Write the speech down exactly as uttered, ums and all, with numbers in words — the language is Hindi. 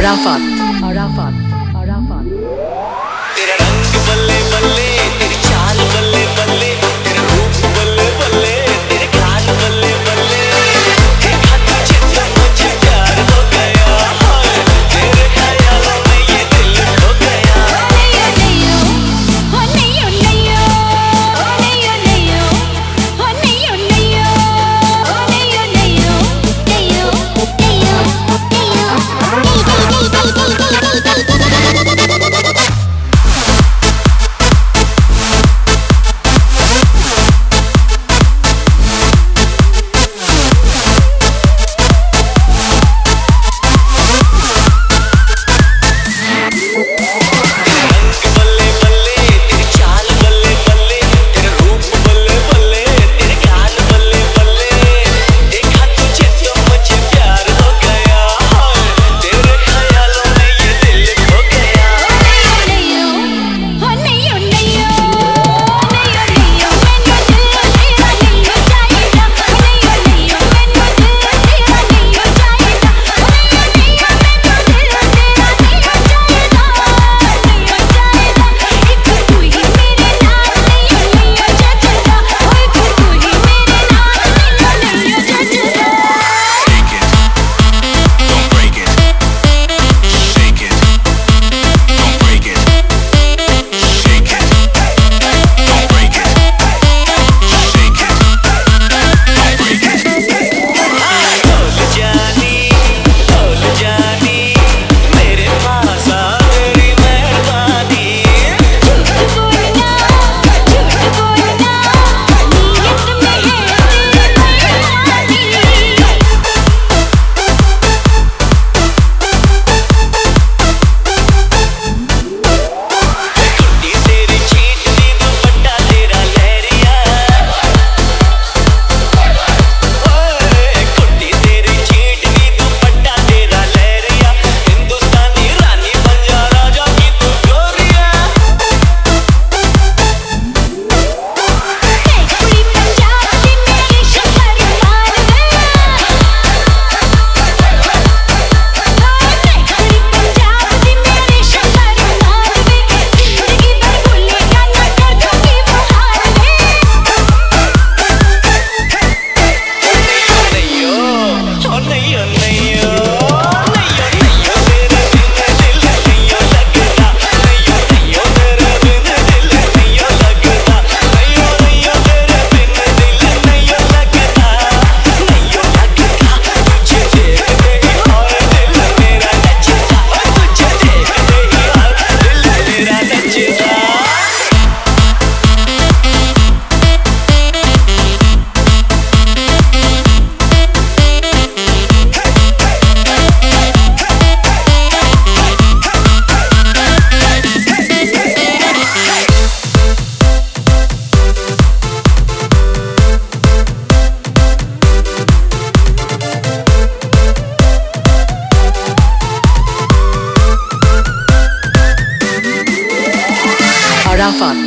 Arafat, Arafat, Arafat. तेरा रंग बल्ले बल्ले, तेरी चाल बल्ले बल्ले, तेरा रूप बल्ले बल्ले, तेरे गाल बल्ले बल्ले, देखा तुझे तो मुझे प्यार हो गया, तेरे ख्यालों में ये दिल खो गया। नैयो नैयो, हो नैयो नैयो, हो नैयो नैयो, हो नैयो नैयो, हो नैयो नैयो, नैयो नैयो Arafat.